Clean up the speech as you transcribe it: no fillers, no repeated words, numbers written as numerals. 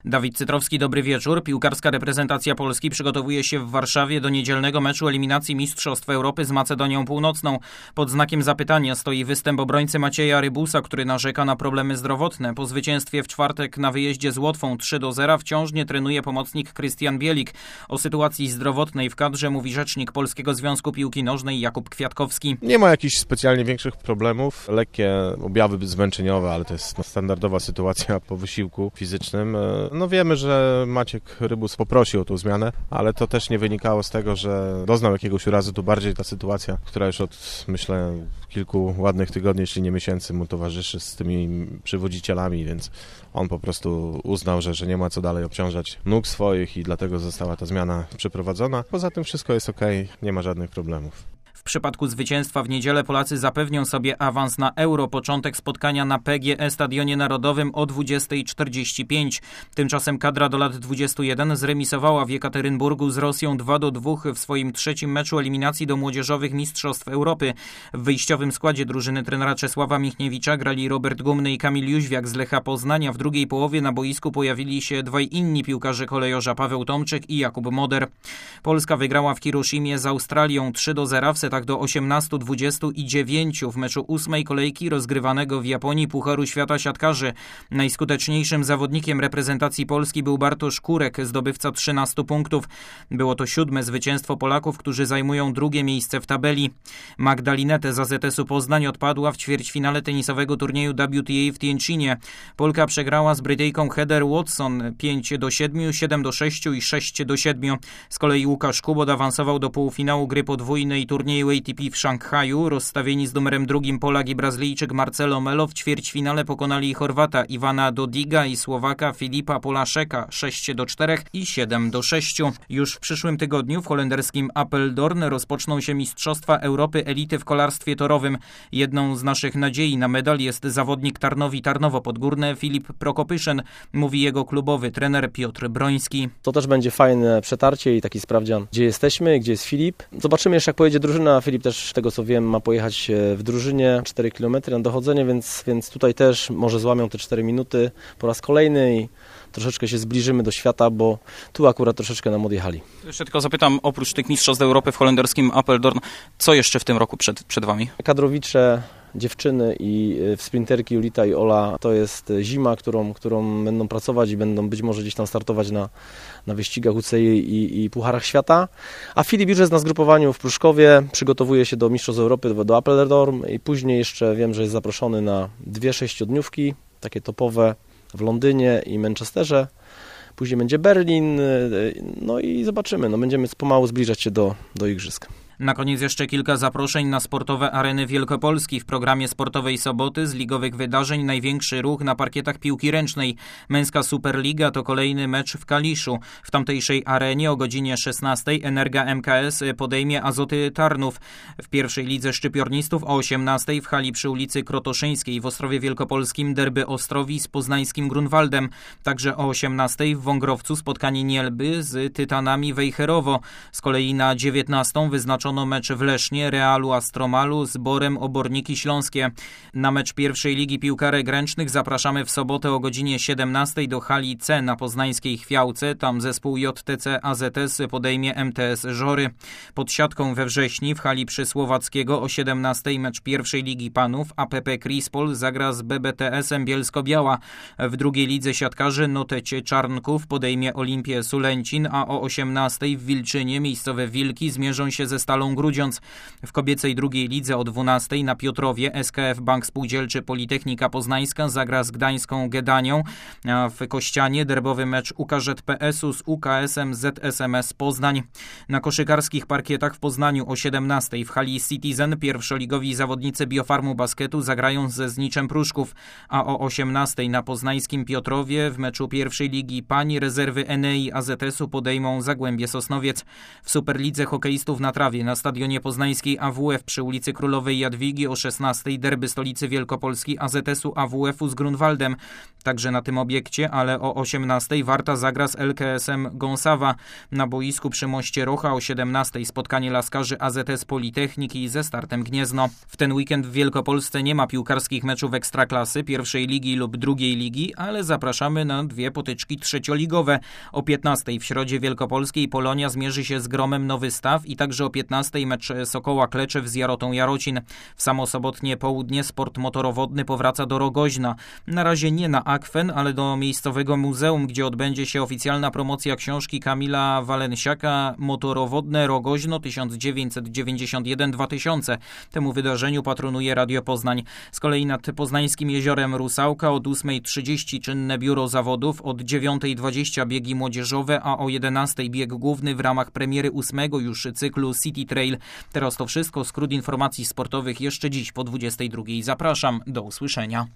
Dawid Cytrowski, dobry wieczór. Piłkarska reprezentacja Polski przygotowuje się w Warszawie do niedzielnego meczu eliminacji Mistrzostw Europy z Macedonią Północną. Pod znakiem zapytania stoi występ obrońcy Macieja Rybusa, który narzeka na problemy zdrowotne. Po zwycięstwie w czwartek na wyjeździe z Łotwą 3-0 wciąż nie trenuje pomocnik Krystian Bielik. O sytuacji zdrowotnej w kadrze mówi rzecznik Polskiego Związku Piłki Nożnej Jakub Kwiatkowski. Nie ma jakichś specjalnie większych problemów. Lekkie objawy zmęczeniowe, ale to jest standardowa sytuacja po wysiłku fizycznym. No wiemy, że Maciek Rybus poprosił o tą zmianę, ale to też nie wynikało z tego, że doznał jakiegoś urazu. Tu bardziej ta sytuacja, która już od, myślę, kilku ładnych tygodni, jeśli nie miesięcy mu towarzyszy z tymi przywodzicielami, więc on po prostu uznał, że nie ma co dalej obciążać nóg swoich i dlatego została ta zmiana przeprowadzona. Poza tym wszystko jest okej, nie ma żadnych problemów. W przypadku zwycięstwa w niedzielę Polacy zapewnią sobie awans na Euro. Początek spotkania na PGE Stadionie Narodowym o 20:45. Tymczasem kadra do lat 21 zremisowała w Jekaterynburgu z Rosją 2-2 w swoim trzecim meczu eliminacji do młodzieżowych Mistrzostw Europy. W wyjściowym składzie drużyny trenera Czesława Michniewicza grali Robert Gumny i Kamil Jóźwiak z Lecha Poznania. W drugiej połowie na boisku pojawili się dwaj inni piłkarze kolejorza, Paweł Tomczyk i Jakub Moder. Polska wygrała w Hiroshimie z Australią 3-0 w setach do 18, 20 i 9 w meczu 8. kolejki rozgrywanego w Japonii Pucharu Świata Siatkarzy. Najskuteczniejszym zawodnikiem reprezentacji Polski był Bartosz Kurek, zdobywca 13 punktów. Było to 7. zwycięstwo Polaków, którzy zajmują drugie miejsce w tabeli. Magda Linette z AZS-u Poznań odpadła w ćwierćfinale tenisowego turnieju WTA w Tientchinie. Polka przegrała z Brytyjką Heather Watson 5-7, 7-6 i 6-7. Z kolei Łukasz Kubot awansował do półfinału gry podwójnej turnieju ATP w Szanghaju. Rozstawieni z numerem drugim Polak i Brazylijczyk Marcelo Melo w ćwierćfinale pokonali Chorwata Ivana Dodiga i Słowaka Filipa Polaszeka 6-4 i 7-6. Już w przyszłym tygodniu w holenderskim Apeldoorn rozpoczną się Mistrzostwa Europy Elity w kolarstwie torowym. Jedną z naszych nadziei na medal jest zawodnik Tarnowi Tarnowo Podgórne Filip Prokopyszen, mówi jego klubowy trener Piotr Broński. To też będzie fajne przetarcie i taki sprawdzian, gdzie jesteśmy, gdzie jest Filip. Zobaczymy jeszcze, jak pojedzie drużyna. Filip też, z tego co wiem, ma pojechać w drużynie 4 km na dochodzenie, więc tutaj też może złamią te 4 minuty po raz kolejny i troszeczkę się zbliżymy do świata, bo tu akurat troszeczkę nam odjechali. Jeszcze tylko zapytam, oprócz tych mistrzostw Europy w holenderskim Apeldoorn, co jeszcze w tym roku przed Wami? Kadrowicze, dziewczyny i sprinterki Julita i Ola, to jest zima, którą będą pracować i będą być może gdzieś tam startować na wyścigach UCI i Pucharach Świata. A Filip już jest na zgrupowaniu w Pruszkowie, przygotowuje się do Mistrzostw Europy, do Apeldoorn i później jeszcze wiem, że jest zaproszony na 2 6-dniówki, takie topowe w Londynie i Manchesterze. Później będzie Berlin, no i zobaczymy. Będziemy pomału zbliżać się do igrzysk. Na koniec jeszcze kilka zaproszeń na sportowe areny Wielkopolski. W programie sportowej soboty z ligowych wydarzeń największy ruch na parkietach piłki ręcznej. Męska Superliga to kolejny mecz w Kaliszu. W tamtejszej arenie o godzinie 16 Energa MKS podejmie Azoty Tarnów. W pierwszej lidze szczypiornistów o 18 w hali przy ulicy Krotoszyńskiej w Ostrowie Wielkopolskim derby Ostrowi z poznańskim Grunwaldem. Także o 18 w Wągrowcu spotkanie Nielby z Tytanami Wejherowo. Z kolei na 19 wyznaczono mecz w Lesznie Realu Astromalu z Borem Oborniki Śląskie. Na mecz pierwszej ligi piłkarek ręcznych zapraszamy w sobotę o godzinie 17 do hali C na poznańskiej Chwiałce. Tam zespół JTC AZS podejmie MTS Żory. Pod siatką we wrześniu w hali przy Słowackiego o 17 mecz pierwszej ligi panów APP Krispol zagra z BBTS-em Bielsko-Biała. W drugiej lidze siatkarzy Notecie Czarnków podejmie Olimpię Sulęcin, a o 18 w Wilczynie miejscowe Wilki zmierzą się ze Stalą Grudziądz. W kobiecej drugiej lidze o 12 na Piotrowie SKF Bank Spółdzielczy Politechnika Poznańska zagra z gdańską Gedanią, a w Kościanie derbowy mecz UKŻPS-u z UKS-em ZSMS Poznań. Na koszykarskich parkietach w Poznaniu o 17 w hali Citizen pierwszoligowi zawodnicy Biofarmu Basketu zagrają ze Zniczem Pruszków, a o 18 na poznańskim Piotrowie w meczu pierwszej ligi pań rezerwy Enei AZS-u podejmą Zagłębie Sosnowiec. W Superlidze hokeistów na trawie 15 na stadionie poznańskiej AWF przy ulicy Królowej Jadwigi, o 16 derby stolicy Wielkopolski AZS-u AWF-u z Grunwaldem. Także na tym obiekcie, ale o 18 Warta zagra z LKS-em Gąsawa. Na boisku przy moście Rocha o 17 spotkanie laskarzy AZS Politechniki ze Startem Gniezno. W ten weekend w Wielkopolsce nie ma piłkarskich meczów Ekstraklasy, pierwszej ligi lub drugiej ligi, ale zapraszamy na dwie potyczki trzecioligowe. O 15 w Środzie Wielkopolskiej Polonia zmierzy się z Gromem Nowy Staw i także o 15 mecz Sokoła Kleczew z Jarotą Jarocin. W samo sobotnie południe sport motorowodny powraca do Rogoźna. Na razie nie na Akwen, ale do miejscowego muzeum, gdzie odbędzie się oficjalna promocja książki Kamila Walensiaka Motorowodne Rogoźno 1991-2000. Temu wydarzeniu patronuje Radio Poznań. Z kolei nad poznańskim jeziorem Rusałka od 8:30 czynne biuro zawodów, od 9:20 biegi młodzieżowe, a o 11:00 bieg główny w ramach premiery 8. już cyklu City Trail. Teraz to wszystko. Skrót informacji sportowych jeszcze dziś po 22:00. Zapraszam. Do usłyszenia.